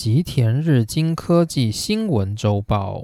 吉田日经科技新闻周报。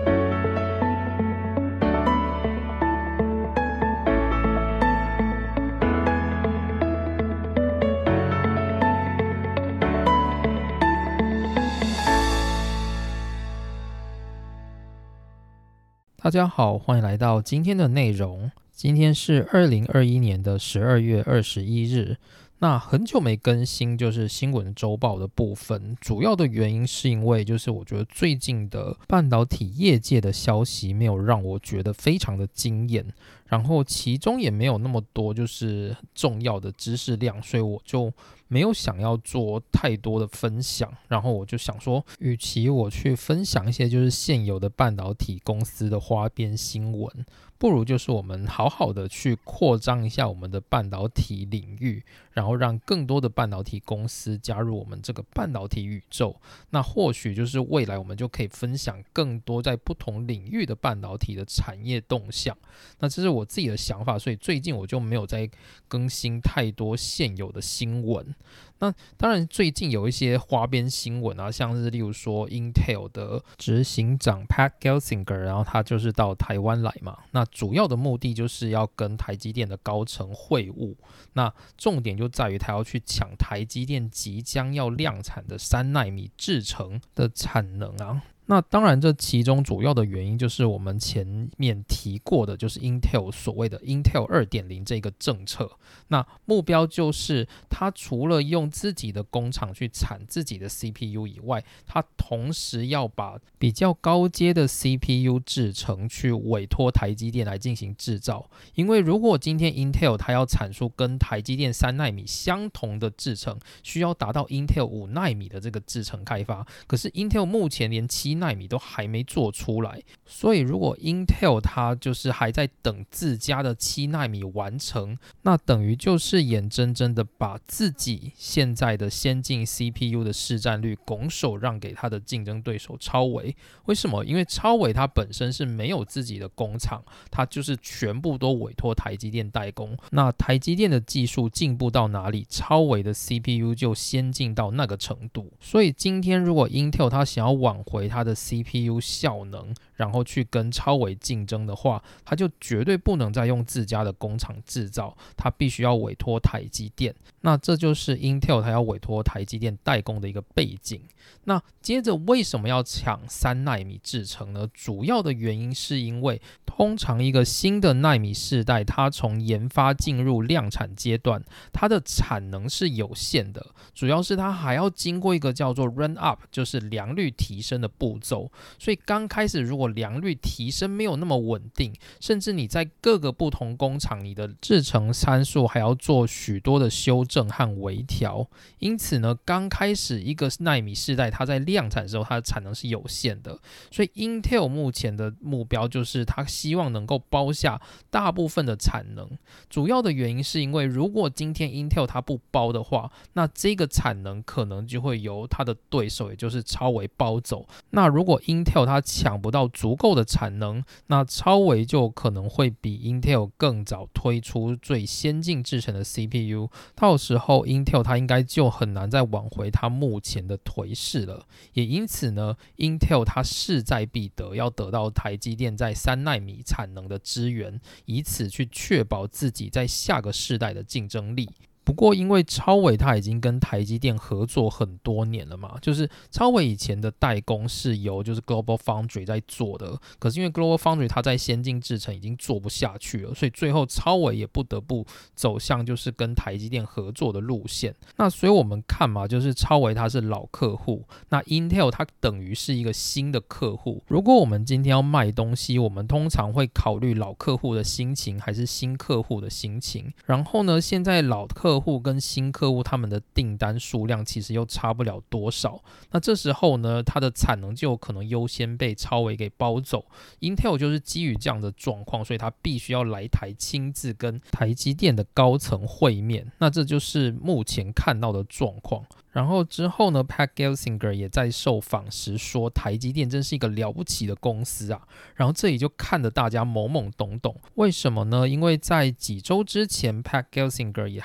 大家好，欢迎来到今天的内容。今天是2021年的12月21日。那很久没更新就是新闻周报的部分，主要的原因是因为就是我觉得最近的半导体业界的消息没有让我觉得非常的惊艳，然后其中也没有那么多就是重要的知识量，所以我就没有想要做太多的分享，然后我就想说，与其我去分享一些就是现有的半导体公司的花边新闻，不如就是我们好好的去扩张一下我们的半导体领域，然后让更多的半导体公司加入我们这个半导体宇宙。那或许就是未来我们就可以分享更多在不同领域的半导体的产业动向。那这是我自己的想法，所以最近我就没有再更新太多现有的新闻。那当然最近有一些花边新闻啊，像是例如说 Intel 的执行长 Pat Gelsinger， 然后他就是到台湾来嘛，那主要的目的就是要跟台积电的高层会晤，那重点就在于他要去抢台积电即将要量产的3奈米制程的产能啊。那当然这其中主要的原因就是我们前面提过的，就是 Intel 所谓的 Intel 2.0 这个政策。那目标就是它除了用自己的工厂去产自己的 CPU 以外，它同时要把比较高阶的 CPU 制程去委托台积电来进行制造。因为如果今天 Intel 它要产出跟台积电3奈米相同的制程，需要达到 Intel 5奈米的这个制程开发，可是 Intel 目前连7奈米都还没做出来，所以如果 Intel 它就是还在等自家的7奈米完成，那等于就是眼睁睁的把自己现在的先进 CPU 的市占率拱手让给它的竞争对手超微。为什么？因为超微它本身是没有自己的工厂，它就是全部都委托台积电代工。那台积电的技术进步到哪里，超微的 CPU 就先进到那个程度。所以今天如果 Intel 它想要挽回它的 CPU 效能，然后去跟超微竞争的话，它就绝对不能再用自家的工厂制造，它必须要委托台积电。那这就是 Intel 它要委托台积电代工的一个背景。那接着为什么要抢3奈米制程呢？主要的原因是因为通常一个新的奈米世代，它从研发进入量产阶段，它的产能是有限的，主要是它还要经过一个叫做 run up， 就是良率提升的步骤。所以刚开始如果良率提升没有那么稳定，甚至你在各个不同工厂，你的制程参数还要做许多的修正和微调。因此呢，刚开始一个奈米世代它在量产的时候，它的产能是有限的。所以 Intel 目前的目标就是它希望能够包下大部分的产能。主要的原因是因为如果今天 Intel 它不包的话，那这个产能可能就会由它的对手也就是超微包走。那如果 Intel 它抢不到足够的产能，那超微就可能会比 Intel 更早推出最先进制程的 CPU， 到时候 Intel 它应该就很难再挽回它目前的颓势了。也因此呢， Intel 它势在必得，要得到台积电在3奈米产能的支援，以此去确保自己在下个世代的竞争力。不过因为超微它已经跟台积电合作很多年了嘛，就是超微以前的代工是由就是 Global Foundry 在做的，可是因为 Global Foundry 它在先进制程已经做不下去了，所以最后超微也不得不走向就是跟台积电合作的路线。那所以我们看嘛，就是超微它是老客户，那 Intel 它等于是一个新的客户。如果我们今天要卖东西，我们通常会考虑老客户的心情还是新客户的心情，然后呢，现在老客户跟新客户他们的订单数量其实又差不了多少，那这时候呢，它的产能就有可能优先被超微给包走。 Intel 就是基于这样的状况，所以他必须要来台亲自跟台积电的高层会面，那这就是目前看到的状况。然后之后呢 Pat Gelsinger 也在受访时说，台积电真是一个了不起的公司啊。然后这里就看得大家懵懵懂懂，为什么呢？因为在几周之前 Pat Gelsinger 也还在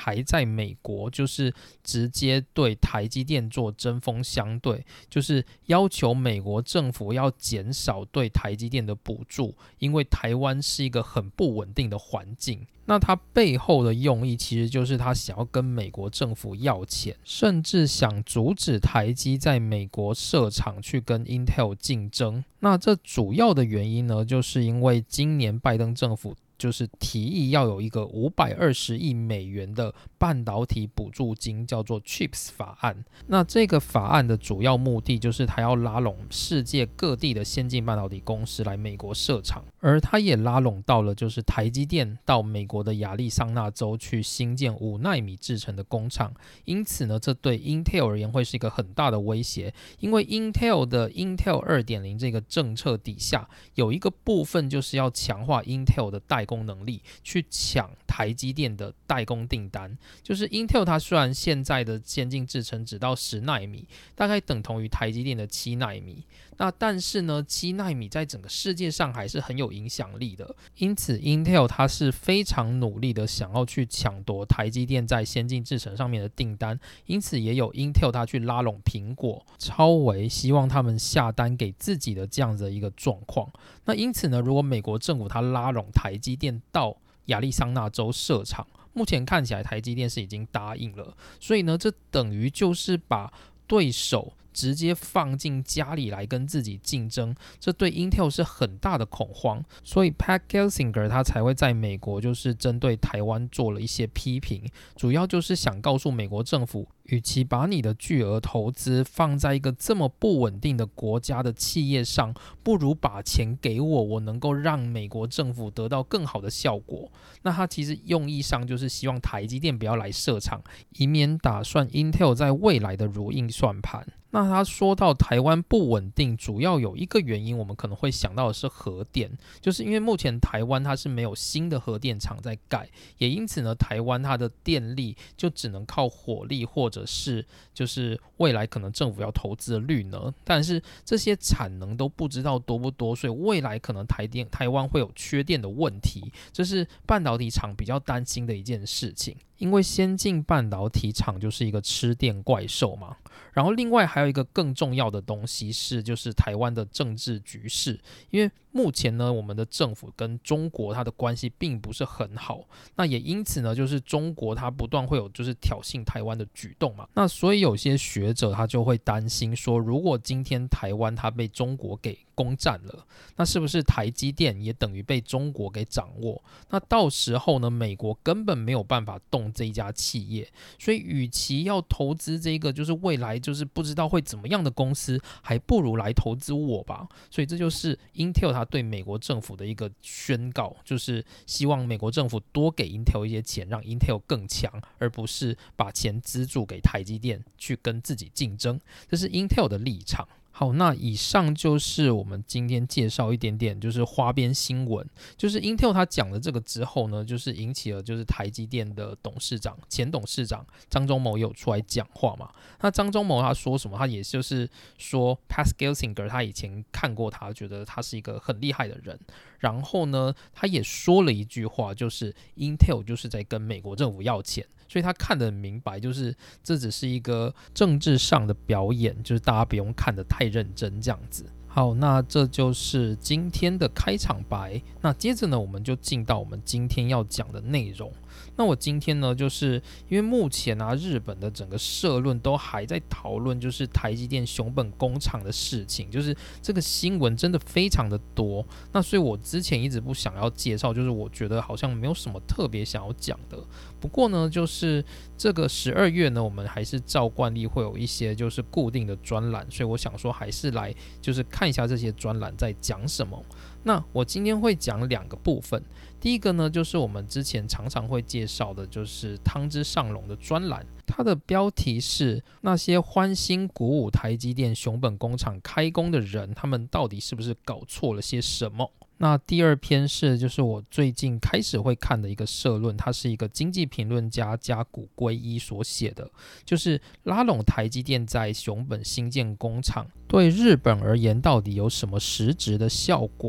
在美国就是直接对台积电做针锋相对，就是要求美国政府要减少对台积电的补助，因为台湾是一个很不稳定的环境。那他背后的用意其实就是他想要跟美国政府要钱，甚至想阻止台积在美国设厂去跟 Intel 竞争。那这主要的原因呢，就是因为今年拜登政府就是提议要有一个520亿美元的半导体补助金，叫做 CHIPS 法案。那这个法案的主要目的就是它要拉拢世界各地的先进半导体公司来美国设厂，而它也拉拢到了就是台积电到美国的亚利桑那州去新建5奈米制程的工厂。因此呢，这对 Intel 而言会是一个很大的威胁，因为 Intel 的 Intel 2.0 这个政策底下有一个部分就是要强化 Intel 的代工能力，去抢台积电的代工订单。就是 Intel 它虽然现在的先进制程只到10奈米，大概等同于台积电的7奈米，那但是呢7奈米在整个世界上还是很有影响力的，因此 Intel 它是非常努力的想要去抢夺台积电在先进制程上面的订单，因此也有 Intel 它去拉拢苹果、超微，希望他们下单给自己的这样子的一个状况。那因此呢，如果美国政府它拉拢台积电到亚利桑那州设厂，目前看起来台积电是已经答应了，所以呢，这等于就是把对手直接放进家里来跟自己竞争，这对 Intel 是很大的恐慌，所以 Pat Gelsinger 他才会在美国就是针对台湾做了一些批评，主要就是想告诉美国政府，与其把你的巨额投资放在一个这么不稳定的国家的企业上，不如把钱给我，我能够让美国政府得到更好的效果。那他其实用意上就是希望台积电不要来设厂，以免打算 Intel 在未来的如意算盘。那他说到台湾不稳定，主要有一个原因，我们可能会想到的是核电，就是因为目前台湾它是没有新的核电厂在盖，也因此呢，台湾它的电力就只能靠火力，或者是就是未来可能政府要投资的绿能，但是这些产能都不知道多不多，所以未来可能台湾会有缺电的问题，这是半导体厂比较担心的一件事情。因为先进半导体厂就是一个吃电怪兽嘛，然后另外还有一个更重要的东西是就是台湾的政治局势，因为目前呢我们的政府跟中国它的关系并不是很好，那也因此呢就是中国它不断会有就是挑衅台湾的举动嘛，那所以有些学者他就会担心说，如果今天台湾它被中国给攻占了，那是不是台积电也等于被中国给掌握？那到时候呢，美国根本没有办法动这一家企业，所以与其要投资这个就是未来就是不知道会怎么样的公司，还不如来投资我吧。所以这就是 Intel 它对美国政府的一个宣告，就是希望美国政府多给 Intel 一些钱，让 Intel 更强，而不是把钱资助给台积电去跟自己竞争，这是 Intel 的立场。好，那以上就是我们今天介绍一点点就是花边新闻，就是 Intel 他讲了这个之后呢，就是引起了就是台积电的前董事长张忠谋有出来讲话嘛。那张忠谋他说什么？他也就是说 Pat Gelsinger 他以前看过他，觉得他是一个很厉害的人。然后呢，他也说了一句话，就是 Intel 就是在跟美国政府要钱。所以他看得很明白，就是这只是一个政治上的表演，就是大家不用看得太认真这样子。好，那这就是今天的开场白。那接着呢，我们就进到我们今天要讲的内容。那我今天呢，就是因为目前啊，日本的整个社论都还在讨论，就是台积电熊本工厂的事情，就是这个新闻真的非常的多。那所以我之前一直不想要介绍，就是我觉得好像没有什么特别想要讲的。不过呢，就是这个12月呢，我们还是照惯例会有一些就是固定的专栏，所以我想说还是来就是看一下这些专栏在讲什么。那我今天会讲2个部分，第一个呢就是我们之前常常会介绍的，就是汤之上隆的专栏，它的标题是那些欢欣鼓舞台积电熊本工厂开工的人，他们到底是不是搞错了些什么？那第2篇是就是我最近开始会看的一个社论，它是一个经济评论家加谷圭一所写的，就是拉拢台积电在熊本新建工厂对日本而言到底有什么实质的效果。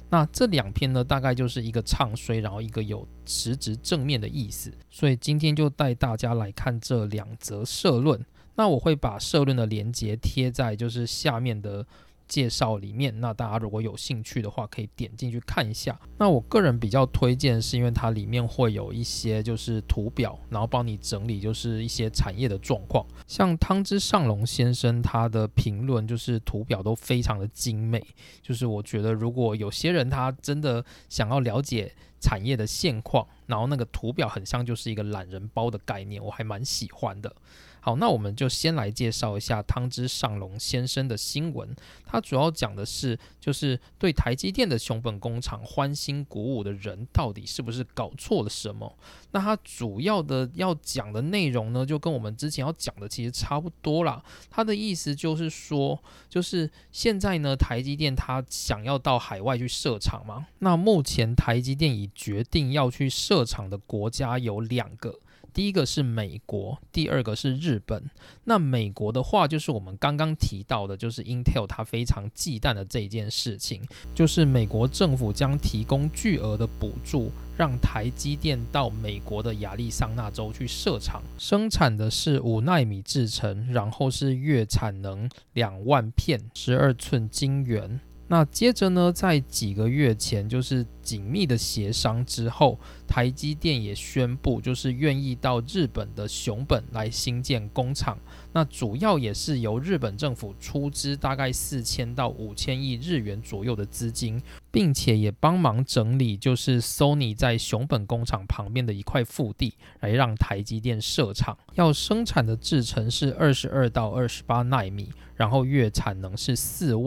那这2篇呢，大概就是一个唱衰，然后一个有实质正面的意思。所以今天就带大家来看这2则社论。那我会把社论的连结贴在就是下面的介绍里面，那大家如果有兴趣的话可以点进去看一下。那我个人比较推荐是因为它里面会有一些就是图表，然后帮你整理就是一些产业的状况。像汤之上隆先生他的评论就是图表都非常的精美，就是我觉得如果有些人他真的想要了解产业的现况，然后那个图表很像就是一个懒人包的概念，我还蛮喜欢的。好，那我们就先来介绍一下汤之上隆先生的新闻。他主要讲的是，就是对台积电的熊本工厂欢欣鼓舞的人，到底是不是搞错了什么？那他主要的要讲的内容呢，就跟我们之前要讲的其实差不多啦。他的意思就是说，就是现在呢，台积电他想要到海外去设厂嘛。那目前台积电已决定要去设厂的国家有2个。第一个是美国，第2个是日本。那美国的话，就是我们刚刚提到的，就是 Intel 它非常忌惮的这一件事情，就是美国政府将提供巨额的补助，让台积电到美国的亚利桑那州去设厂，生产的是5奈米制程，然后是月产能2万片12寸晶圆。那接着呢，在几个月前，就是紧密的协商之后，台积电也宣布，就是愿意到日本的熊本来新建工厂。那主要也是由日本政府出资大概4000到5000亿日元左右的资金，并且也帮忙整理，就是 Sony 在熊本工厂旁边的一块腹地，来让台积电设厂。要生产的制程是22到28奈米，然后月产能是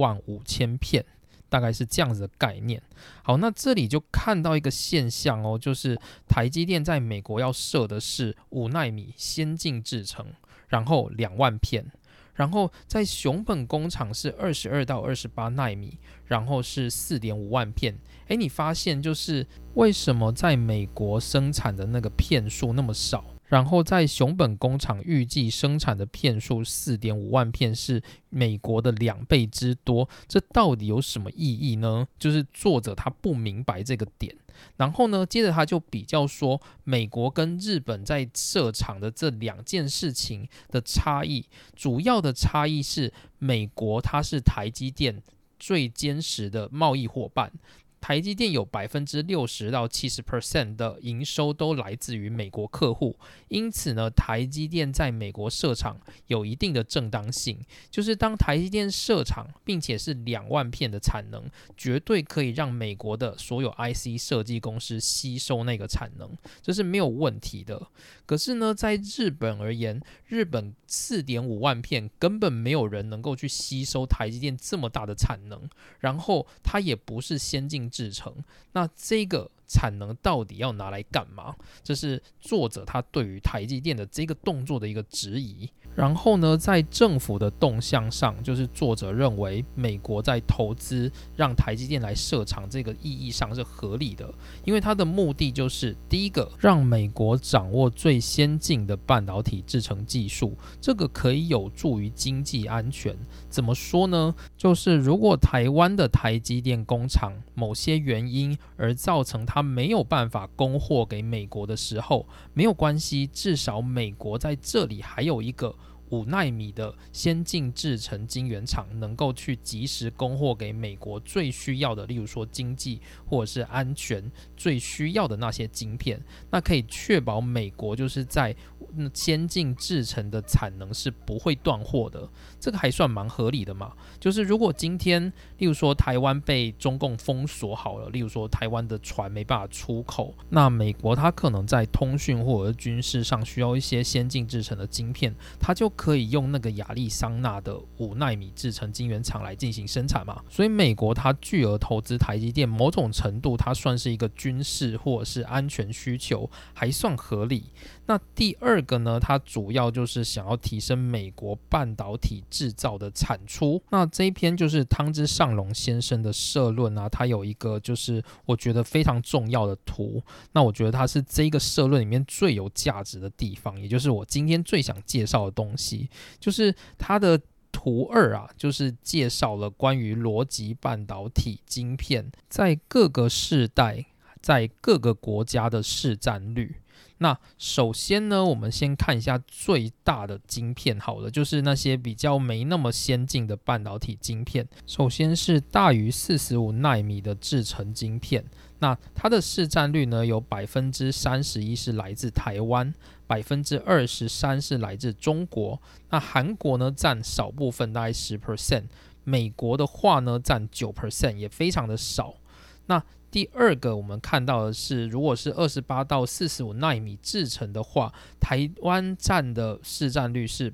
45000片。大概是这样子的概念。好，那这里就看到一个现象哦，就是台积电在美国要设的是5奈米先进制程，然后2万片，然后在熊本工厂是22到28奈米，然后是4.5万片。你发现就是为什么在美国生产的那个片数那么少，然后在熊本工厂预计生产的片数4.5万片是美国的2倍之多，这到底有什么意义呢？就是作者他不明白这个点。然后呢，接着他就比较说美国跟日本在设厂的这2件事情的差异，主要的差异是美国它是台积电最坚实的贸易伙伴，台积电有60%到70% 的营收都来自于美国客户，因此呢，台积电在美国设厂有一定的正当性，就是当台积电设厂，并且是2万片的产能，绝对可以让美国的所有 IC 设计公司吸收那个产能，这是没有问题的。可是呢，在日本而言，日本4.5万片根本没有人能够去吸收台积电这么大的产能，然后它也不是先进制程，那这个产能到底要拿来干嘛？这是作者他对于台积电的这个动作的一个质疑。然后呢，在政府的动向上，就是作者认为美国在投资让台积电来设厂这个意义上是合理的，因为它的目的就是第一个，让美国掌握最先进的半导体制程技术，这个可以有助于经济安全。怎么说呢？就是如果台湾的台积电工厂某些原因而造成它没有办法供货给美国的时候，没有关系，至少美国在这里还有一个5奈米的先进制程晶圆厂，能够去及时供货给美国最需要的，例如说经济或者是安全最需要的那些晶片，那可以确保美国就是在先进制程的产能是不会断货的，这个还算蛮合理的嘛。就是如果今天例如说台湾被中共封锁好了，例如说台湾的船没办法出口，那美国它可能在通讯或者是军事上需要一些先进制程的晶片，它就可以用那个亚利桑那的5奈米制程晶圆厂来进行生产嘛。所以美国它巨额投资台积电，某种程度它算是一个军事或者是安全需求，还算合理。那第2个呢，它主要就是想要提升美国半导体制造的产出。那这一篇就是汤之上隆先生的社论啊，它有一个就是我觉得非常重要的图，那我觉得它是这个社论里面最有价值的地方，也就是我今天最想介绍的东西，就是它的图2啊，就是介绍了关于逻辑半导体晶片在各个世代在各个国家的市占率。那首先呢，我们先看一下最大的晶片好了，就是那些比较没那么先进的半导体晶片。首先是大于45奈米的制程晶片，那它的市占率呢有 31% 是来自台湾， 23% 是来自中国，那韩国呢占少部分，大概 10%， 美国的话呢占 9%， 也非常的少。那第二个我们看到的是，如果是28到45奈米制程的话，台湾占的市占率是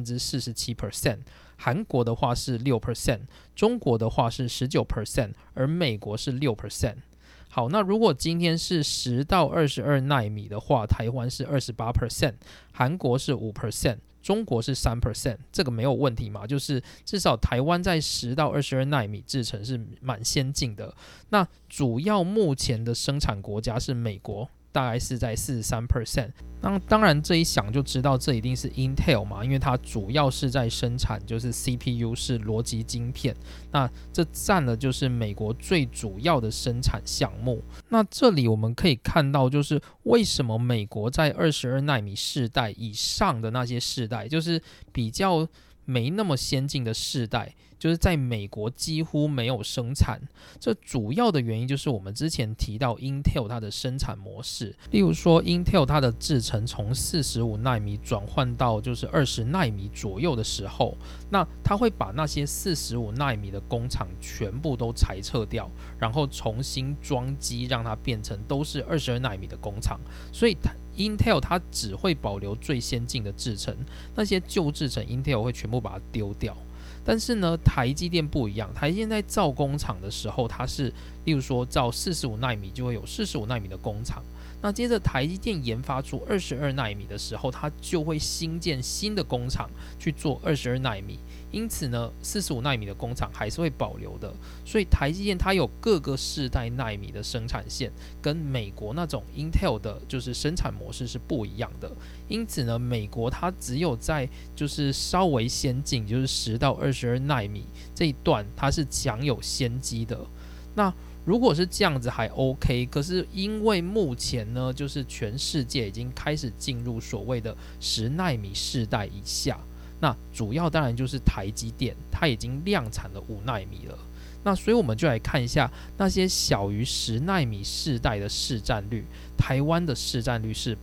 47%， 韩国的话是 6%， 中国的话是 19%， 而美国是 6%。好，那如果今天是10到22奈米的话，台湾是 28%， 韩国是 5%， 中国是 3%， 这个没有问题嘛？就是至少台湾在10到22奈米制程是蛮先进的。那主要目前的生产国家是美国，大概是在 43%。那当然这一想就知道这一定是 Intel 嘛，因为它主要是在生产就是 CPU 是逻辑晶片，那这占了就是美国最主要的生产项目。那这里我们可以看到，就是为什么美国在22奈米世代以上的那些世代，就是比较没那么先进的世代，就是在美国几乎没有生产。这主要的原因就是我们之前提到 Intel 它的生产模式，例如说 Intel 它的制程从45奈米转换到就是20奈米左右的时候，那它会把那些45奈米的工厂全部都裁撤掉，然后重新装机，让它变成都是22奈米的工厂。所以Intel 它只会保留最先进的制程，那些旧制程 Intel 会全部把它丢掉。但是呢，台积电不一样，台积电在造工厂的时候，它是例如说造45奈米就会有45奈米的工厂，那接着台积电研发出22奈米的时候，它就会新建新的工厂去做22奈米。因此呢，45奈米的工厂还是会保留的，所以台积电它有各个世代奈米的生产线，跟美国那种 Intel 的就是生产模式是不一样的。因此呢，美国它只有在就是稍微先进，就是10到22奈米这一段，它是享有先机的。那如果是这样子还 OK， 可是因为目前呢，就是全世界已经开始进入所谓的10奈米世代以下。那主要当然就是台积电，它已经量产了5奈米了。那所以我们就来看一下那些小于10奈米世代的市占率。台湾的市占率是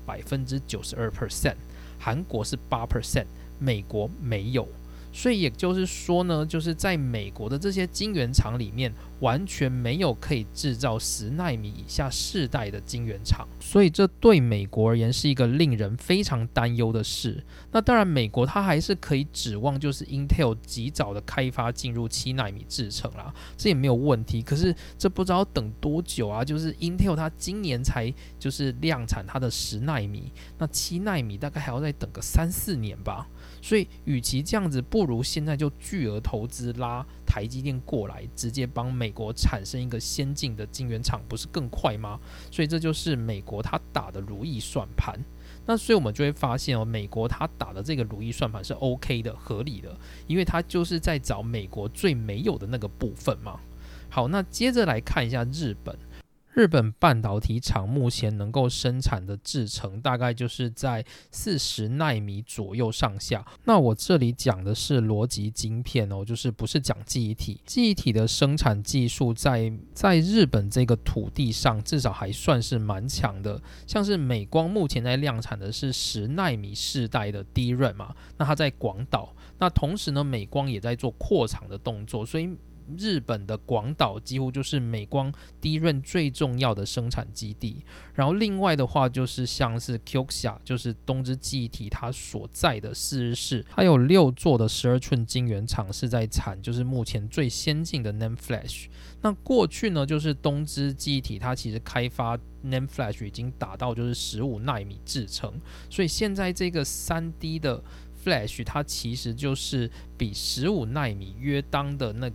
92%， 韩国是 8%， 美国没有。所以也就是说呢，就是在美国的这些晶圆厂里面，完全没有可以制造10奈米以下世代的晶圆厂，所以这对美国而言是一个令人非常担忧的事。那当然，美国它还是可以指望就是 Intel 及早的开发进入7奈米制程啦，这也没有问题。可是这不知道等多久啊，就是 Intel 它今年才就是量产它的10奈米，那7奈米大概还要再等个3-4年吧。所以与其这样子，不如现在就巨额投资拉台积电过来，直接帮美国产生一个先进的晶圆厂，不是更快吗？所以这就是美国他打的如意算盘。那所以我们就会发现美国他打的这个如意算盘是 OK 的，合理的，因为他就是在找美国最没有的那个部分嘛。好，那接着来看一下日本。日本半导体厂目前能够生产的制程大概就是在40奈米左右上下。那我这里讲的是逻辑晶片就是不是讲记忆体。记忆体的生产技术在日本这个土地上至少还算是蛮强的。像是美光目前在量产的是10奈米世代的 DRAM 嘛，那它在广岛。那同时呢，美光也在做扩厂的动作，所以日本的广岛几乎就是美光DRAM最重要的生产基地。然后另外的话就是像是 Kioxia， 就是东芝记忆体它所在的四日市，还有6座的12寸晶圆厂是在产就是目前最先进的 NAND Flash。那过去呢，就是东芝记忆体它其实开发 NAND Flash 已经达到就是15奈米制程，所以现在这个 3D 的Flash 它其实就是比15奈米约当的那个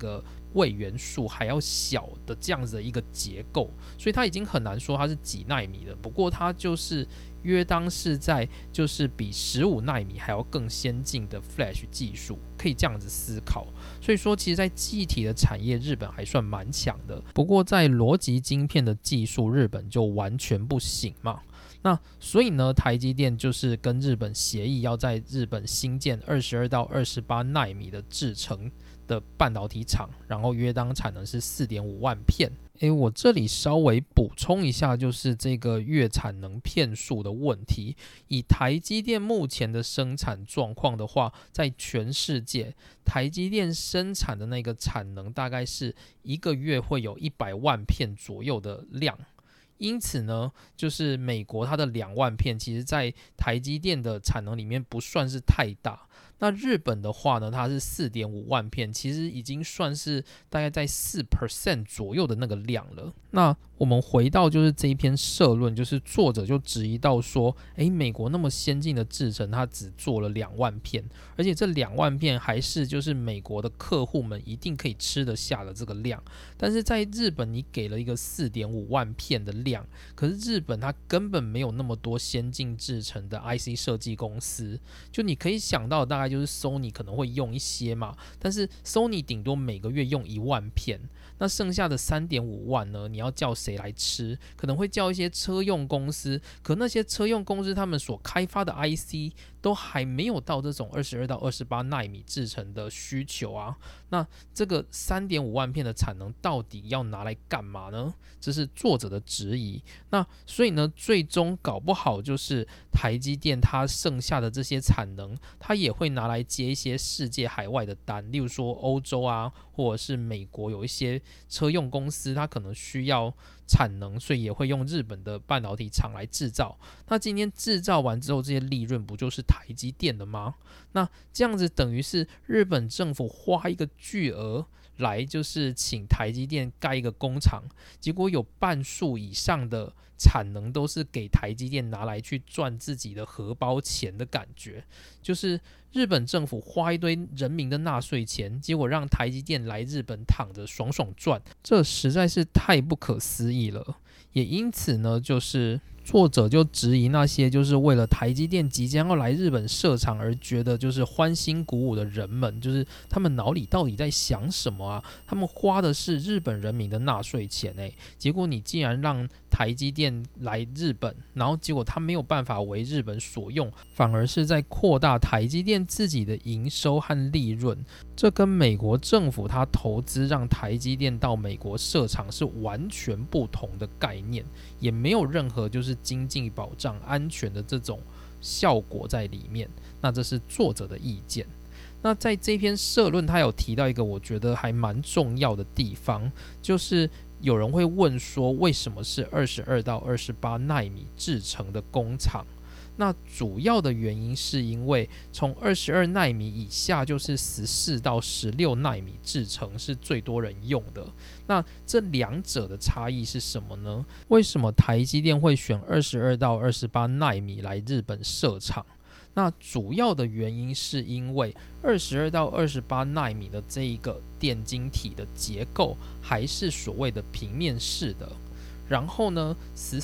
位元数还要小的这样子的一个结构，所以它已经很难说它是几奈米了。不过它就是约当是在就是比15奈米还要更先进的 Flash 技术，可以这样子思考。所以说其实在记忆体的产业日本还算蛮强的，不过在逻辑晶片的技术日本就完全不行嘛。那所以呢，台积电就是跟日本协议，要在日本新建22到28奈米的制程的半导体厂，然后约当产能是 4.5 万片。我这里稍微补充一下，就是这个月产能片数的问题。以台积电目前的生产状况的话，在全世界，台积电生产的那个产能大概是一个月会有100万片左右的量。因此呢，就是美国它的2万片，其实在台积电的产能里面不算是太大。那日本的话呢，它是 4.5 万片，其实已经算是大概在 4% 左右的那个量了。那我们回到就是这一篇社论，就是作者就质疑到说，美国那么先进的制程，它只做了2万片，而且这2万片还是就是美国的客户们一定可以吃得下的这个量。但是在日本，你给了一个 4.5 万片的量，可是日本它根本没有那么多先进制程的 IC 设计公司，就你可以想到大概就是 Sony 可能会用一些嘛，但是 Sony 顶多每个月用1万片，那剩下的 3.5 万呢，你要叫谁来吃？可能会叫一些车用公司，可那些车用公司他们所开发的 IC 都还没有到这种22到28奈米制程的需求啊。那这个 3.5 万片的产能到底要拿来干嘛呢？这是作者的质疑。那所以呢，最终搞不好就是台积电它剩下的这些产能，它也会拿来接一些世界海外的单，例如说欧洲啊，或者是美国有一些车用公司，它可能需要产能，所以也会用日本的半导体厂来制造。那今天制造完之后，这些利润不就是台积电的吗？那这样子等于是日本政府花一个巨额来就是请台积电盖一个工厂，结果有半数以上的产能都是给台积电拿来去赚自己的荷包钱的感觉，就是日本政府花一堆人民的纳税钱，结果让台积电来日本躺着爽爽赚，这实在是太不可思议了。也因此呢，就是作者就质疑那些就是为了台积电即将要来日本设厂而觉得就是欢欣鼓舞的人们，就是他们脑里到底在想什么啊？他们花的是日本人民的纳税钱结果你竟然让台积电来日本，然后结果他没有办法为日本所用，反而是在扩大台积电自己的营收和利润。这跟美国政府他投资让台积电到美国设厂是完全不同的概念，也没有任何就是经济保障安全的这种效果在里面。那这是作者的意见。那在这篇社论他有提到一个我觉得还蛮重要的地方，就是有人会问说，为什么是22到28奈米制成的工厂？那主要的原因是因为从22奈米以下就是14到16奈米制程是最多人用的。那这两者的差异是什么呢？为什么台积电会选22到28奈米来日本设厂？那主要的原因是因为22到28奈米的这一个电晶体的结构还是所谓的平面式的，然后呢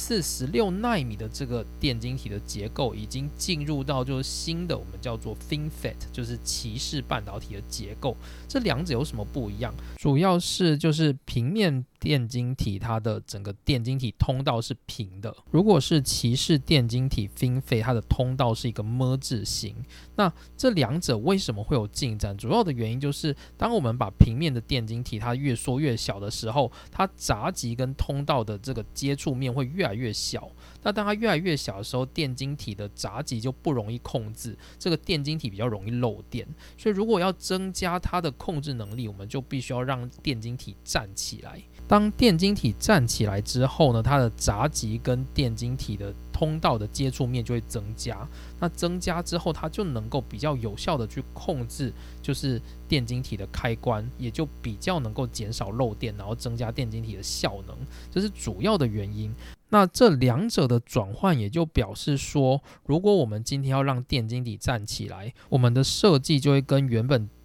14、16奈米的这个电晶体的结构已经进入到就是新的我们叫做 FinFET， 就是骑士半导体的结构。这两者有什么不一样？主要是就是平面电晶体它的整个电晶体通道是平的，如果是骑士电晶体 FinFET， 它的通道是一个么字形。那这两者为什么会有进展？主要的原因就是当我们把平面的电晶体它越缩越小的时候，它闸极跟通道的这个接触面会越来越小。那当它越来越小的时候，电晶体的闸极就不容易控制，这个电晶体比较容易漏电。所以如果要增加它的控制能力，我们就必须要让电晶体站起来。当电晶体站起来之后呢，它的闸极跟电晶体的通道的接触面就会增加。那增加之后，它就能够比较有效的去控制就是电晶体的开关，也就比较能够减少漏电，然后增加电晶体的效能，这是主要的原因。那这两者的转换也就表示说，如果我们今天要让电晶体站起来，我们的设计就会跟原本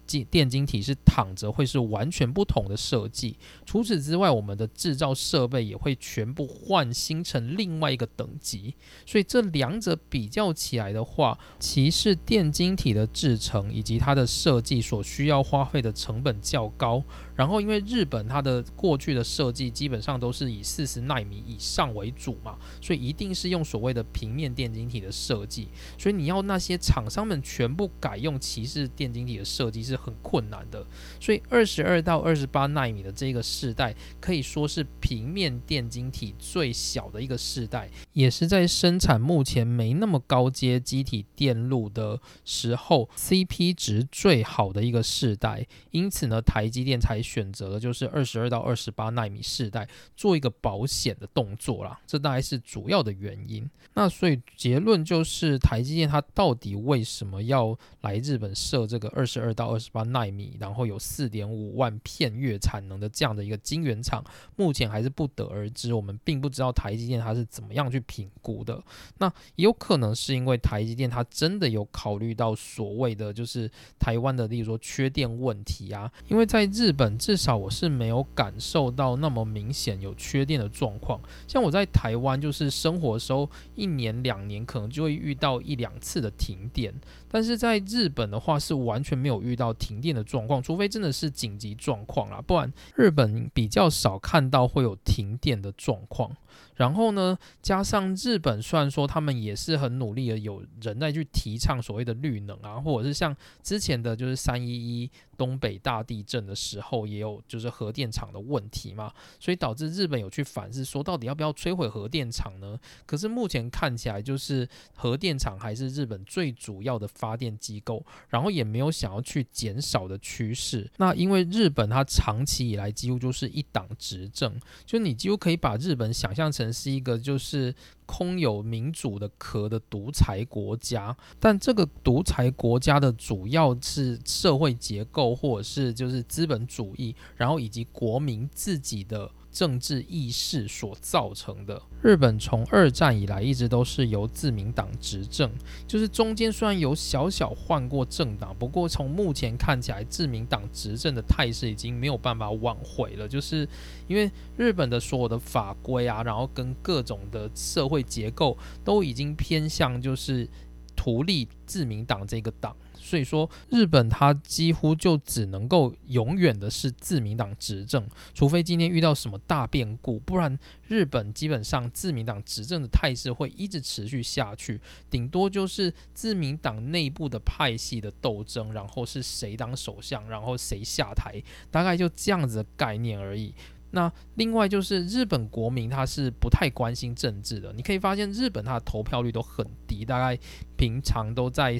电晶体是躺着会是完全不同的设计。除此之外，我们的制造设备也会全部换新成另外一个等级。所以这两者比较起来的话，其是电晶体的制成以及它的设计所需要花费的成本较高。然后因为日本它的过去的设计基本上都是以40奈米以上为主嘛，所以一定是用所谓的平面电晶体的设计。所以你要那些厂商们全部改用骑士电晶体的设计是很困难的。所以22到28奈米的这个世代可以说是平面电晶体最小的一个世代，也是在生产目前没那么高阶机体电路的时候 CP 值最好的一个世代。因此呢，台积电才选择了就是22到28奈米世代做一个保险的动作啦，这大概是主要的原因。那所以结论就是台积电它到底为什么要来日本设这个22到28奈米，然后有4.5万片月产能的这样的一个晶圆厂，目前还是不得而知。我们并不知道台积电它是怎么样去评估的。那也有可能是因为台积电它真的有考虑到所谓的就是台湾的例如说缺电问题啊，因为在日本至少我是没有感受到那么明显有缺电的状况。像我在台湾就是生活的时候1年2年可能就会遇到1-2次的停电，但是在日本的话是完全没有遇到停电的状况，除非真的是紧急状况啦，不然日本比较少看到会有停电的状况。然后呢，加上日本虽然说他们也是很努力的，有人在去提倡所谓的绿能啊，或者是像之前的就是311东北大地震的时候也有就是核电厂的问题嘛，所以导致日本有去反思说到底要不要摧毁核电厂呢？可是目前看起来就是核电厂还是日本最主要的发电机构，然后也没有想要去减少的趋势。那因为日本它长期以来几乎就是一党执政，就你几乎可以把日本想象成是一个就是空有民主的壳的独裁国家，但这个独裁国家的主要是社会结构或者是就是资本主义，然后以及国民自己的政治意识所造成的。日本从2战以来一直都是由自民党执政，就是中间虽然有小小换过政党，不过从目前看起来自民党执政的态势已经没有办法挽回了，就是因为日本的所有的法规啊，然后跟各种的社会结构都已经偏向就是图利自民党这个党，所以说日本它几乎就只能够永远的是自民党执政，除非今天遇到什么大变故，不然日本基本上自民党执政的态势会一直持续下去，顶多就是自民党内部的派系的斗争，然后是谁当首相，然后谁下台，大概就这样子的概念而已。那另外就是日本国民他是不太关心政治的，你可以发现日本他的投票率都很低，大概平常都在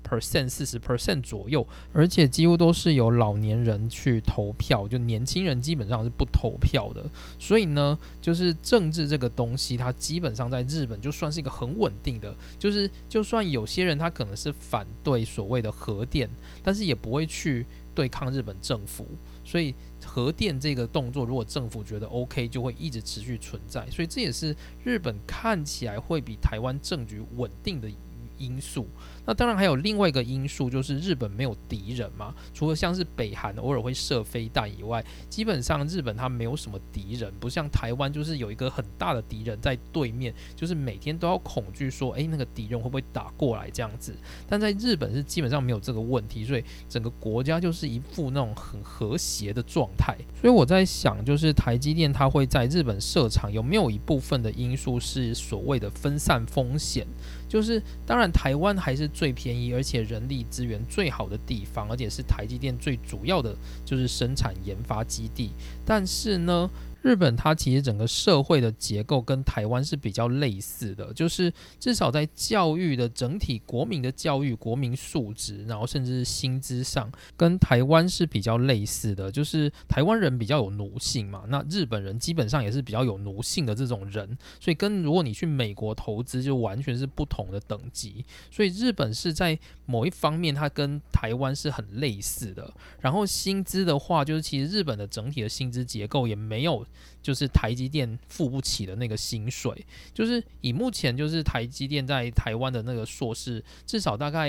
30%、40% 左右，而且几乎都是由老年人去投票，就年轻人基本上是不投票的。所以呢，就是政治这个东西它基本上在日本就算是一个很稳定的，就是就算有些人他可能是反对所谓的核电，但是也不会去对抗日本政府，所以核电这个动作如果政府觉得 OK 就会一直持续存在，所以这也是日本看起来会比台湾政局稳定的因素。那当然还有另外一个因素，就是日本没有敌人嘛，除了像是北韩偶尔会射飞弹以外，基本上日本它没有什么敌人，不像台湾就是有一个很大的敌人在对面，就是每天都要恐惧说那个敌人会不会打过来这样子。但在日本是基本上没有这个问题，所以整个国家就是一副那种很和谐的状态。所以我在想，就是台积电它会在日本设厂，有没有一部分的因素是所谓的分散风险，就是当然台湾还是最便宜而且人力资源最好的地方，而且是台积电最主要的就是生产研发基地，但是呢日本它其实整个社会的结构跟台湾是比较类似的，就是至少在教育的整体国民的教育、国民素质，然后甚至是薪资上，跟台湾是比较类似的。就是台湾人比较有奴性嘛，那日本人基本上也是比较有奴性的这种人，所以跟如果你去美国投资就完全是不同的等级。所以日本是在某一方面它跟台湾是很类似的。然后薪资的话，就是其实日本的整体的薪资结构也没有就是台积电付不起的那个薪水，就是以目前就是台积电在台湾的那个硕士，至少大概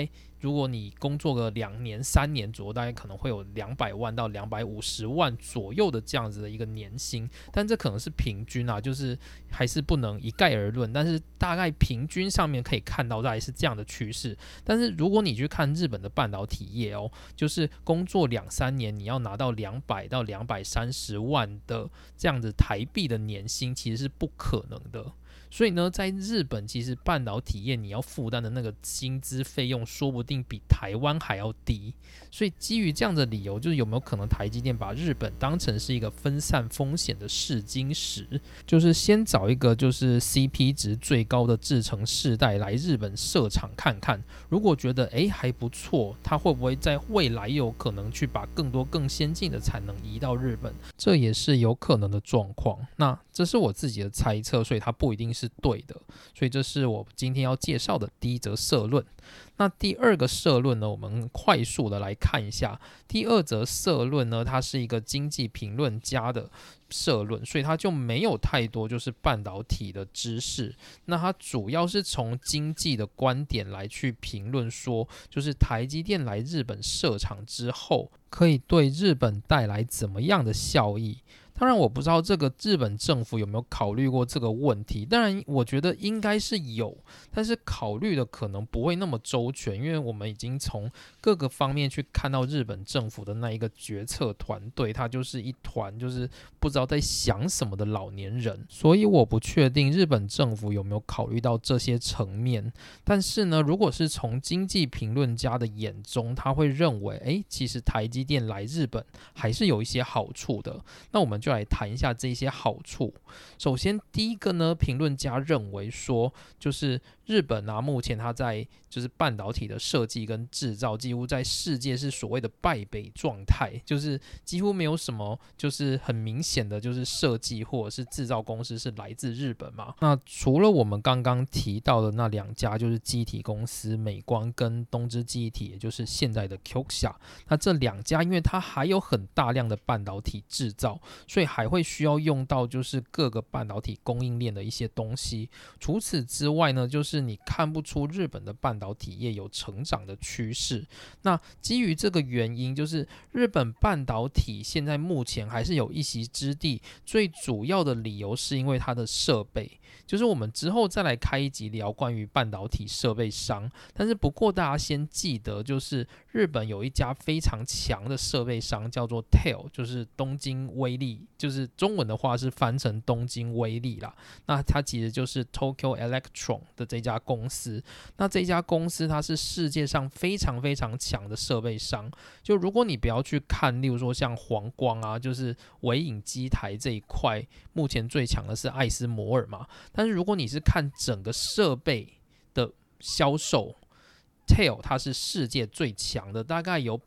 如果你工作个2年3年左右，大概可能会有200万到250万左右的这样子的一个年薪，但这可能是平均啊，就是还是不能一概而论，但是大概平均上面可以看到大概是这样的趋势。但是如果你去看日本的半导体业就是工作2-3年你要拿到200到230万的这样子台币的年薪，其实是不可能的。所以呢，在日本其实半导体业你要负担的那个薪资费用，说不定比台湾还要低。所以基于这样的理由，就是有没有可能台积电把日本当成是一个分散风险的试金石，就是先找一个就是 CP 值最高的制程世代来日本设厂看看，如果觉得还不错，它会不会在未来有可能去把更多更先进的产能移到日本，这也是有可能的状况。那这是我自己的猜测，所以它不一定是对的，所以这是我今天要介绍的第一则社论。那第二个社论呢，我们快速的来看一下。第二则社论呢，它是一个经济评论家的社论，所以它就没有太多就是半导体的知识。那它主要是从经济的观点来去评论说，就是台积电来日本设厂之后，可以对日本带来怎么样的效益。当然我不知道这个日本政府有没有考虑过这个问题，当然我觉得应该是有，但是考虑的可能不会那么周全，因为我们已经从各个方面去看到日本政府的那一个决策团队，它就是一团就是不知道在想什么的老年人，所以我不确定日本政府有没有考虑到这些层面。但是呢，如果是从经济评论家的眼中，他会认为其实台积电来日本还是有一些好处的。那我们就来谈一下这些好处。首先第一个呢，评论家认为说，就是日本啊，目前它在就是半导体的设计跟制造，几乎在世界是所谓的败北状态，就是几乎没有什么就是很明显的就是设计或者是制造公司是来自日本嘛。那除了我们刚刚提到的那2家，就是记忆体公司美光跟东芝记忆体，也就是现在的 Kioxia， 那这2家因为它还有很大量的半导体制造，所以还会需要用到就是各个半导体供应链的一些东西。除此之外呢，就是你看不出日本的半导体业有成长的趋势。那基于这个原因，就是日本半导体现在目前还是有一席之地，最主要的理由是因为它的设备，就是我们之后再来开一集聊关于半导体设备商。但是不过大家先记得，就是日本有一家非常强的设备商叫做 TEL， 就是东京威力，就是中文的话是翻成东京威力啦。那它其实就是 Tokyo Electron 的这家公司。那这家公司它是世界上非常非常强的设备商。就如果你不要去看，例如说像黄光啊，就是微影机台这一块，目前最强的是艾斯摩尔嘛。但是如果你是看整个设备的销售，TEL 它是世界最强的，大概有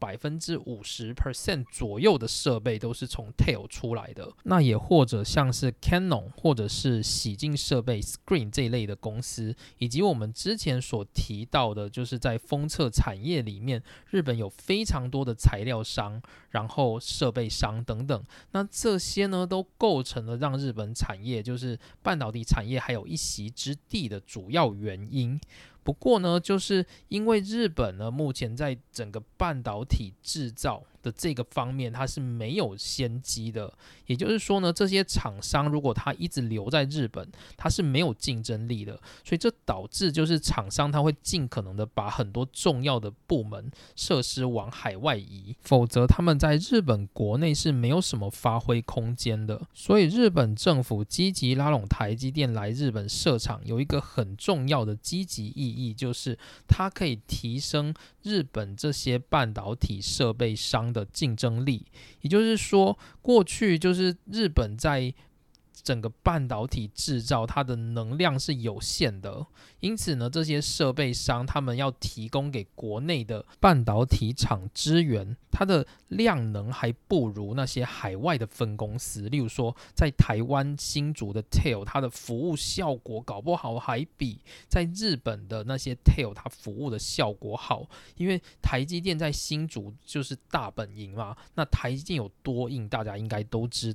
50% 左右的设备都是从 TEL 出来的。那也或者像是 Canon 或者是洗净设备 Screen 这一类的公司，以及我们之前所提到的，就是在封测产业里面，日本有非常多的材料商，然后设备商等等。那这些呢，都构成了让日本产业，就是半导体产业还有一席之地的主要原因。不过呢，就是因为日本呢，目前在整个半导体制造的这个方面，它是没有先机的。也就是说呢，这些厂商如果它一直留在日本，它是没有竞争力的。所以这导致就是厂商它会尽可能的把很多重要的部门设施往海外移，否则他们在日本国内是没有什么发挥空间的。所以日本政府积极拉拢台积电来日本设厂，有一个很重要的积极意义，就是它可以提升日本这些半导体设备商的竞争力。也就是说，过去就是日本在整个半导体制造它的能量是有限的，因此呢，这些设备商他们要提供给国内的半导体厂支援，它的量能还不如那些海外的分公司。例如说在台湾新竹的 TEL， 它的服务效果搞不好还比在日本的那些 TEL 它服务的效果好。因为台积电在新竹就是大本营嘛，那台积电有多硬大家应该都知道。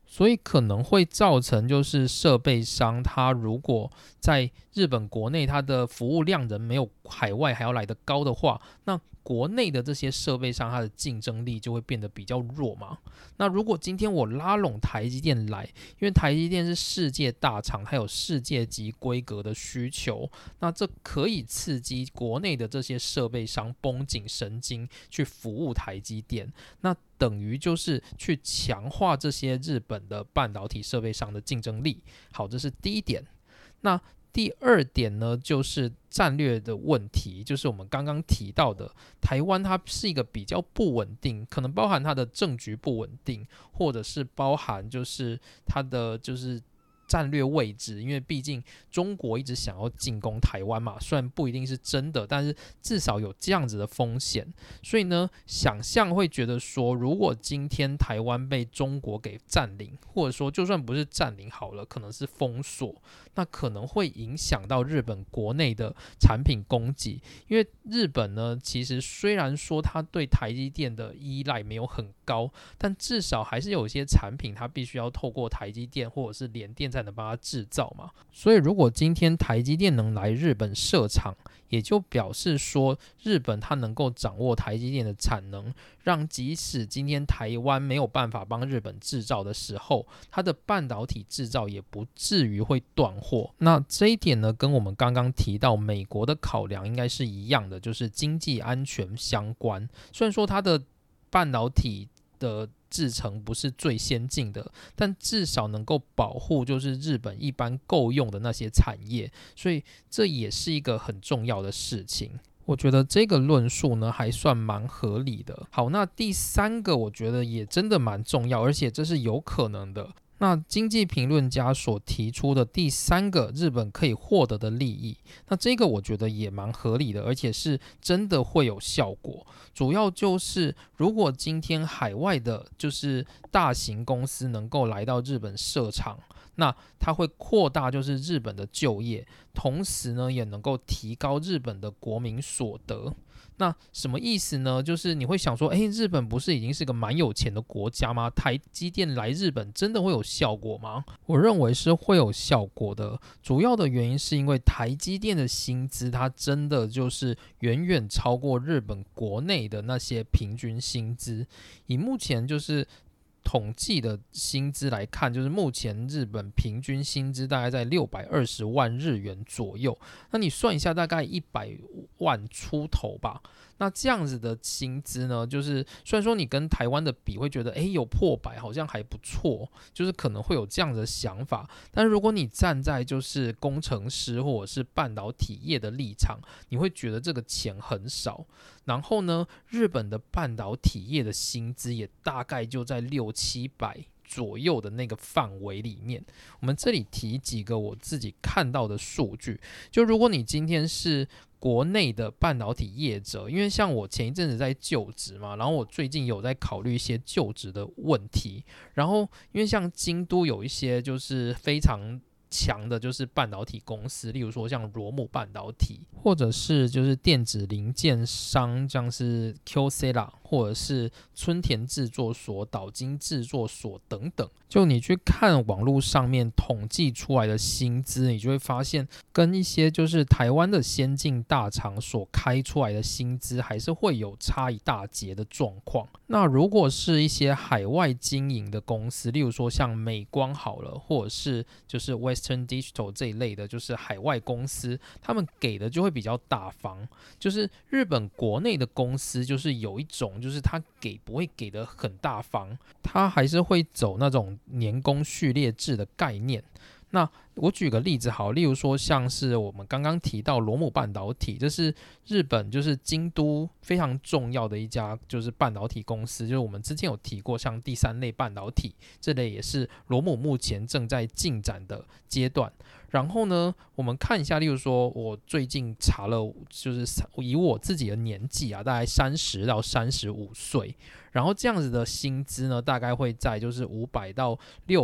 所以可能会造成就是设备商他如果在日本国内它的服务量能没有海外还要来得高的话，那国内的这些设备商它的竞争力就会变得比较弱嘛。那如果今天我拉拢台积电来，因为台积电是世界大厂，它有世界级规格的需求，那这可以刺激国内的这些设备商绷紧神经去服务台积电，那等于就是去强化这些日本的半导体设备商的竞争力。好，这是第一点。那第二点呢，就是战略的问题，就是我们刚刚提到的，台湾它是一个比较不稳定，可能包含它的政局不稳定，或者是包含就是它的就是战略位置，因为毕竟中国一直想要进攻台湾嘛，虽然不一定是真的，但是至少有这样子的风险。所以呢，想象会觉得说，如果今天台湾被中国给占领，或者说就算不是占领好了，可能是封锁，那可能会影响到日本国内的产品供给。因为日本呢，其实虽然说它对台积电的依赖没有很高，但至少还是有一些产品它必须要透过台积电或者是联电才能帮它制造嘛。所以如果今天台积电能来日本设厂，也就表示说日本它能够掌握台积电的产能，让即使今天台湾没有办法帮日本制造的时候，它的半导体制造也不至于会断货。那这一点呢，跟我们刚刚提到美国的考量应该是一样的，就是经济安全相关。虽然说它的半导体的制程不是最先进的，但至少能够保护就是日本一般够用的那些产业，所以这也是一个很重要的事情。我觉得这个论述呢还算蛮合理的。好，那第三个我觉得也真的蛮重要，而且这是有可能的。那经济评论家所提出的第三个日本可以获得的利益，那这个我觉得也蛮合理的，而且是真的会有效果。主要就是如果今天海外的就是大型公司能够来到日本设厂，那它会扩大就是日本的就业，同时呢也能够提高日本的国民所得。那什么意思呢？就是你会想说，日本不是已经是个蛮有钱的国家吗？台积电来日本真的会有效果吗？我认为是会有效果的。主要的原因是因为台积电的薪资，它真的就是远远超过日本国内的那些平均薪资。以目前就是统计的薪资来看，就是目前日本平均薪资大概在620万日元左右，那你算一下，大概100万出头吧。那这样子的薪资呢，就是虽然说你跟台湾的比会觉得有破百好像还不错，就是可能会有这样的想法，但如果你站在就是工程师或者是半导体业的立场，你会觉得这个钱很少。然后呢，日本的半导体业的薪资也大概就在600-700左右的那个范围里面。我们这里提几个我自己看到的数据，就如果你今天是国内的半导体业者，因为像我前一阵子在就职嘛，然后我最近有在考虑一些就职的问题，然后因为像京都有一些就是非常强的就是半导体公司，例如说像罗姆半导体，或者是就是电子零件商，像是 Kyocera 或者是春田制作所、岛津制作所等等。就你去看网络上面统计出来的薪资，你就会发现跟一些就是台湾的先进大厂所开出来的薪资还是会有差一大截的状况。那如果是一些海外经营的公司，例如说像美光好了，或者是就是 Western Digital 这一类的就是海外公司，他们给的就会比较大方。就是日本国内的公司就是有一种就是他给不会给的很大方，他还是会走那种年功序列制的概念。那我举个例子好，例如说像是我们刚刚提到罗姆半导体，这是日本就是京都非常重要的一家就是半导体公司，就是我们之前有提过像第三类半导体这类也是罗姆目前正在进展的阶段。然后呢，我们看一下，例如说我最近查了，就是以我自己的年纪啊，大概30到35岁，然后这样子的薪资呢，大概会在就是500到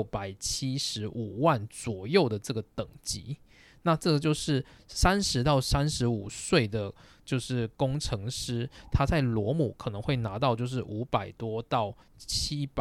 675万左右的这个等级。那这个就是30到35岁的就是工程师，他在罗姆可能会拿到就是500多到700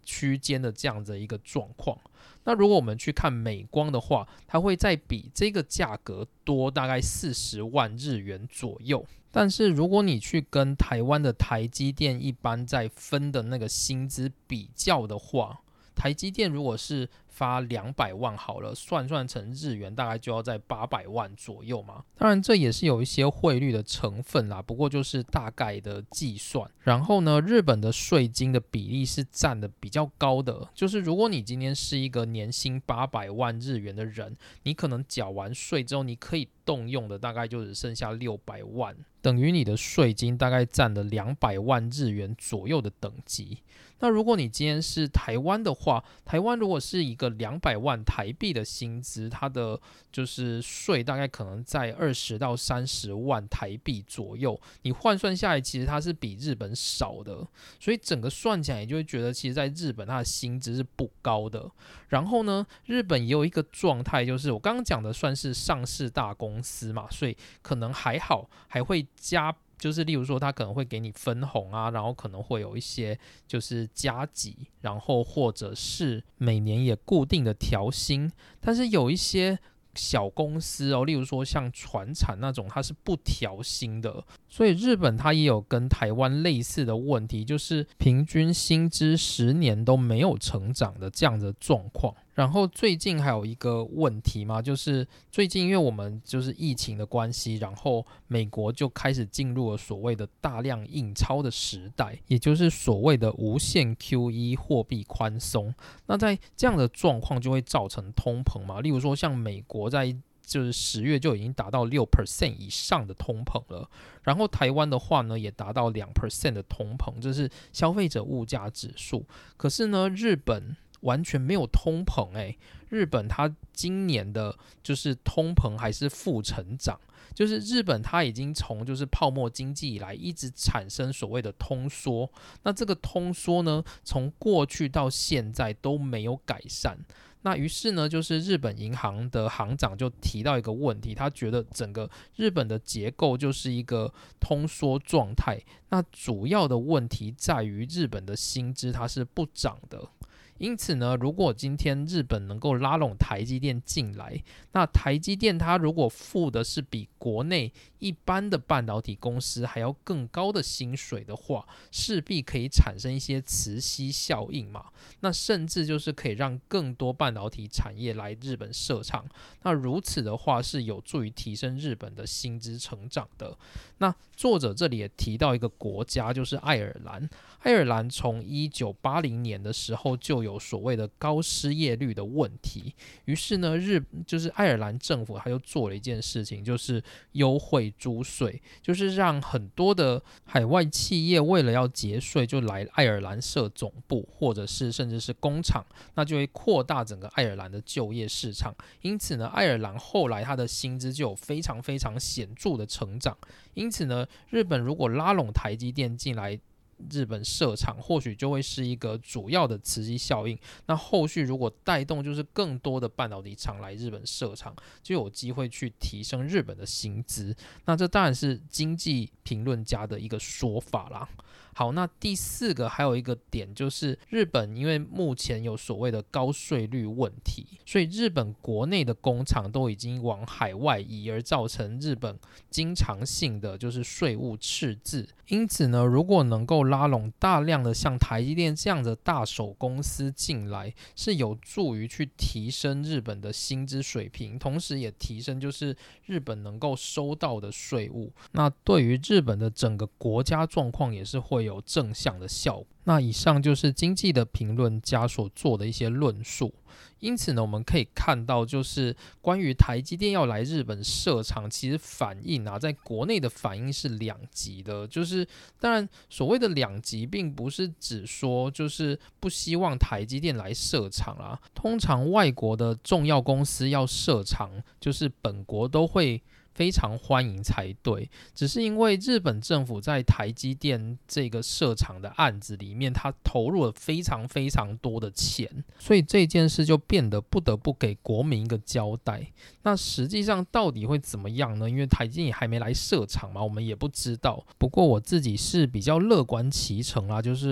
区间的这样的一个状况。那如果我们去看美光的话，它会再比这个价格多大概40万日元左右。但是如果你去跟台湾的台积电一般在分的那个薪资比较的话，台积电如果是发200万好了，算成日元大概就要在800万左右嘛。当然这也是有一些汇率的成分啦，不过就是大概的计算。然后呢，日本的税金的比例是占的比较高的，就是如果你今天是一个年薪800万日元的人，你可能缴完税之后，你可以动用的大概就只剩下600万，等于你的税金大概占了200万日元左右的等级。那如果你今天是台湾的话，台湾如果是一个200万台币的薪资，它的就是税大概可能在20到30万台币左右，你换算下来其实它是比日本少的，所以整个算起来你就会觉得其实在日本它的薪资是不高的。然后呢，日本也有一个状态，就是我刚刚讲的算是上市大公司嘛，所以可能还好，还会加，就是例如说他可能会给你分红啊，然后可能会有一些就是加给，然后或者是每年也固定的调薪。但是有一些小公司例如说像传产那种，它是不调薪的。所以日本它也有跟台湾类似的问题，就是平均薪资10年都没有成长的这样的状况。然后最近还有一个问题嘛，就是最近因为我们就是疫情的关系，然后美国就开始进入了所谓的大量印钞的时代，也就是所谓的无限 QE 货币宽松。那在这样的状况就会造成通膨嘛，例如说像美国在就是10月就已经达到6% 以上的通膨了，然后台湾的话呢也达到2% 的通膨，这是消费者物价指数。可是呢，日本完全没有通膨日本它今年的就是通膨还是负成长，就是日本它已经从就是泡沫经济以来一直产生所谓的通缩，那这个通缩呢从过去到现在都没有改善。那于是呢，就是日本银行的行长就提到一个问题，他觉得整个日本的结构就是一个通缩状态，那主要的问题在于日本的薪资它是不涨的。因此呢，如果今天日本能够拉拢台积电进来，那台积电它如果付的是比国内一般的半导体公司还要更高的薪水的话，势必可以产生一些磁吸效应嘛。那甚至就是可以让更多半导体产业来日本设厂，那如此的话是有助于提升日本的薪资成长的。那作者这里也提到一个国家，就是爱尔兰。爱尔兰从1980年的时候就有所谓的高失业率的问题，于是呢，就是爱尔兰政府他就做了一件事情，就是优惠租税，就是让很多的海外企业为了要节税，就来爱尔兰设总部，或者是甚至是工厂，那就会扩大整个爱尔兰的就业市场。因此呢，爱尔兰后来它的薪资就有非常非常显著的成长。因此呢，日本如果拉拢台积电进来日本设厂，或许就会是一个主要的磁吸效应。那后续如果带动就是更多的半导体厂来日本设厂，就有机会去提升日本的薪资。那这当然是经济评论家的一个说法啦。好，那第4个还有一个点，就是日本因为目前有所谓的高税率问题，所以日本国内的工厂都已经往海外移，而造成日本经常性的就是税务赤字。因此呢，如果能够拉拢大量的像台积电这样的大手公司进来，是有助于去提升日本的薪资水平，同时也提升就是日本能够收到的税务。那对于日本的整个国家状况也是会有正向的效果。那以上就是经济的评论家所做的一些论述。因此呢，我们可以看到就是关于台积电要来日本设厂，其实反应在国内的反应是两极的。就是当然所谓的两极并不是指说就是不希望台积电来设厂啦，通常外国的重要公司要设厂，就是本国都会非常欢迎才对，只是因为日本政府在台积电这个设厂的案子里面，他投入了非常非常多的钱，所以这件事就变得不得不给国民一个交代。那实际上到底会怎么样呢？因为台积电也还没来设厂嘛，我们也不知道。不过我自己是比较乐观其成啦，就是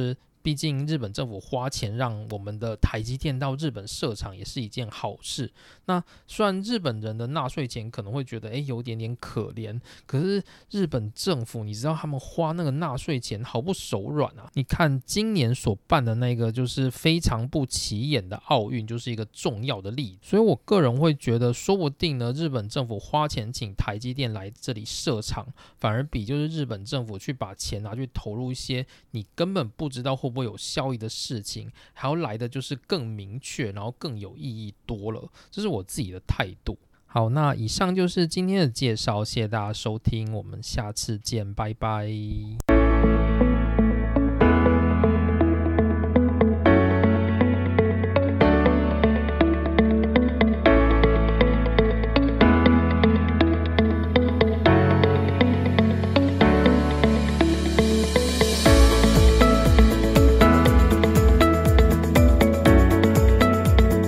毕竟日本政府花钱让我们的台积电到日本设厂也是一件好事。那虽然日本人的纳税钱可能会觉得有点点可怜，可是日本政府你知道他们花那个纳税钱毫不手软啊。你看今年所办的那个就是非常不起眼的奥运，就是一个重要的例子。所以我个人会觉得，说不定呢，日本政府花钱请台积电来这里设厂，反而比就是日本政府去把钱拿去投入一些你根本不知道会不会有效益的事情，还要来的就是更明确，然后更有意义多了。这是我自己的态度。好，那以上就是今天的介绍，谢谢大家收听，我们下次见，拜拜。